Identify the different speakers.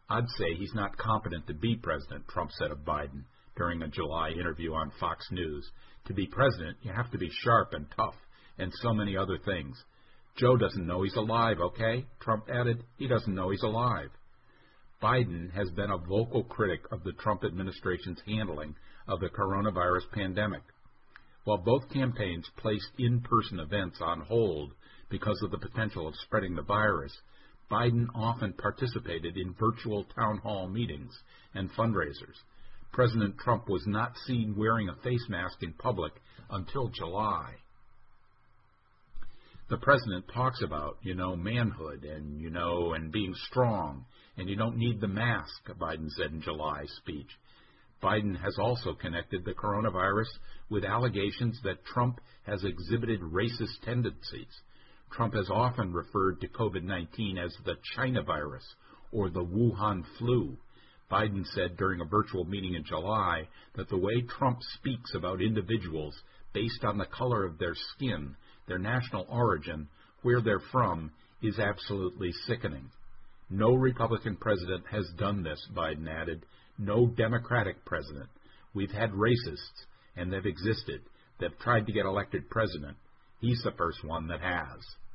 Speaker 1: "I'd say he's not competent to be president," Trump said of Biden during a July interview on Fox News. "To be president, you have to be sharp and tough and so many other things. Joe doesn't know he's alive, okay?" Trump added. "He doesn't know he's alive." Biden has been a vocal critic of the Trump administration's handling of the coronavirus pandemic. While both campaigns placed in-person events on hold because of the potential of spreading the virus, Biden often participated in virtual town hall meetings and fundraisers. President Trump was not seen wearing a face mask in public until July. The president talks about, manhood and being strong, and you don't need the mask, Biden said in July's speech. Biden has also connected the coronavirus with allegations that Trump has exhibited racist tendencies. Trump has often referred to COVID-19 as the China virus or the Wuhan flu. Biden said during a virtual meeting in July that the way Trump speaks about individuals based on the color of their skin, their national origin, where they're from, is absolutely sickening. No Republican president has done this, Biden added. No Democratic president. We've had racists, and they've existed. They've tried to get elected president. He's the first one that has.